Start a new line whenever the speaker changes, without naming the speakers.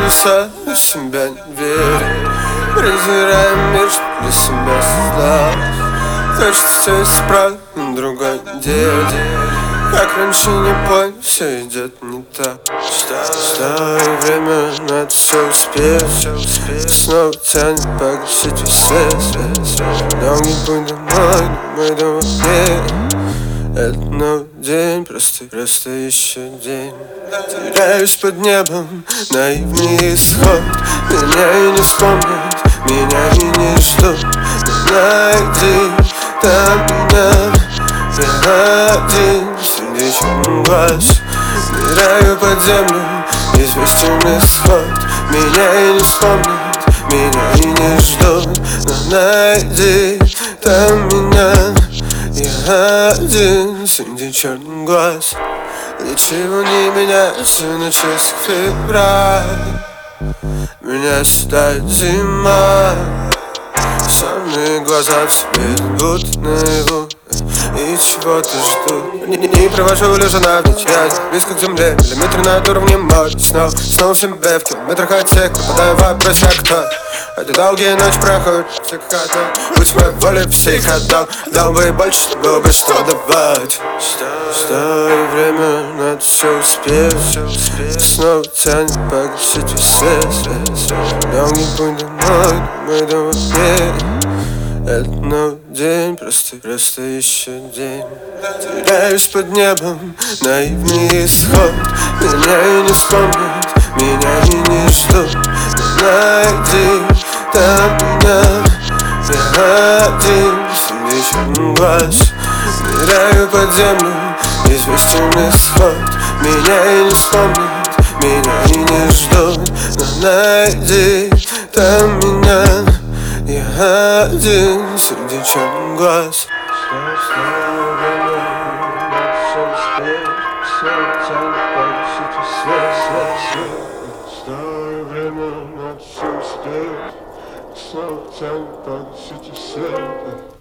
сам себя не верю. Презираем мир, что для себя создал. Хочется все исправить, но другой день. Как раньше не понял, все идет не так. Старое время, надо все успеть. Снова тянет погасить весь свет. Долгий путь домой, мы дома нет. Это новый день, просто еще день. Теряюсь под небом, наивный исход. Меня и не вспомнят, меня и не ждут. Но найди там меня. Я один среди черных глаз. Ныряю под землю, известен исход. Меня и не вспомнят, меня и не ждут. Но найди там меня. Я один среди черных глаз. Ничего не меняется на часах февраль. Меня седает зима. Сонные глаза светят, будто наяву. И чего-то жду. Не провожу лежа на ночь. Близко к земле, миллиметры над уровнем моря. Снова в себе, в километрах от всех. Попадаю в вопрос, как кто. Эти долгие ночи проходят, все как одно. Будь моей волей, всех отдал. Дал бы и больше, чтобы было бы что давать. Старое время, надо все успеть. Снова тянет погасить весь свет. Долгий путь домой, мы дома нет. Это новый день, просто еще день. Теряюсь под небом, наивный исход. Меня и не вспомнят, меня и не ждут. Но найди там меня. Я один среди черных глаз. Ныряю под землю, известен исход. Меня и не вспомнят, меня и не ждут. Но найди там меня. Я один среди черных глаз. Старое время, надо все успеть. Снова тянет погасить свет.